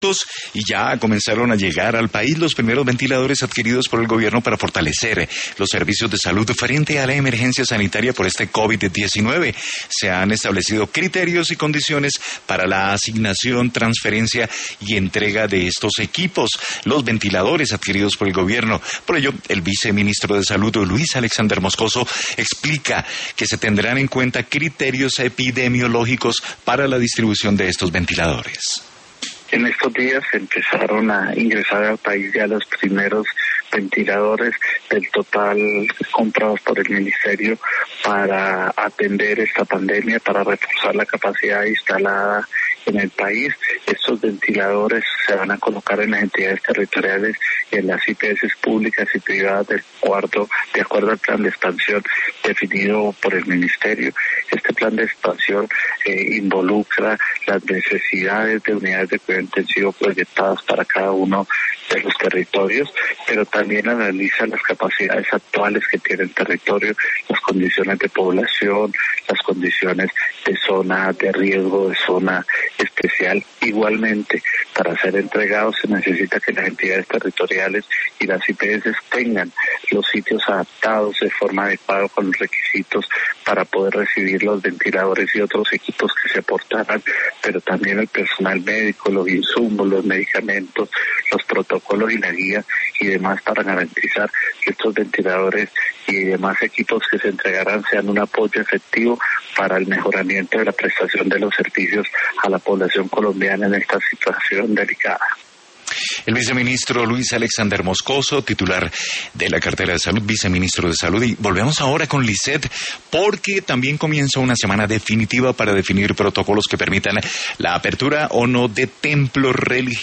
listos y ya comenzaron a llegar al país los primeros ventiladores adquiridos por el gobierno para fortalecer los servicios de salud frente a la emergencia sanitaria por este COVID-19. Se han establecido criterios y condiciones para la asignación, transferencia y entrega de estos equipos, los ventiladores adquiridos por el gobierno. Por ello, el viceministro de Salud, Luis Alexander Moscoso, explica que se tendrán en cuenta criterios epidemiológicos para la distribución de estos ventiladores. En estos días empezaron a ingresar al país ya los primeros ventiladores del total comprados por el Ministerio para atender esta pandemia, para reforzar la capacidad instalada en el país. Estos ventiladores se van a colocar en las entidades territoriales y en las IPS públicas y privadas de acuerdo al plan de expansión definido por el Ministerio. Este plan de expansión involucra las necesidades de unidades de cuidado intensivo proyectadas para cada uno de los territorios, pero también analiza las capacidades actuales que tiene el territorio, las condiciones de población, las condiciones de zona de riesgo, de zona especial. Igualmente, para ser entregados se necesita que las entidades territoriales y las IPS tengan los sitios adaptados de forma adecuada con los requisitos para poder recibir los ventiladores y otros equipos que se aportarán, pero también el personal médico, los insumos, los medicamentos, los protocolos y la guía y demás para garantizar que estos ventiladores y demás equipos que se entregarán sean un apoyo efectivo para el mejoramiento de la prestación de los servicios a la población colombiana en esta situación delicada. El viceministro Luis Alexander Moscoso, titular de la cartera de salud, viceministro de salud. Y volvemos ahora con Lisset, porque también comienza una semana definitiva para definir protocolos que permitan la apertura o no de templos religiosos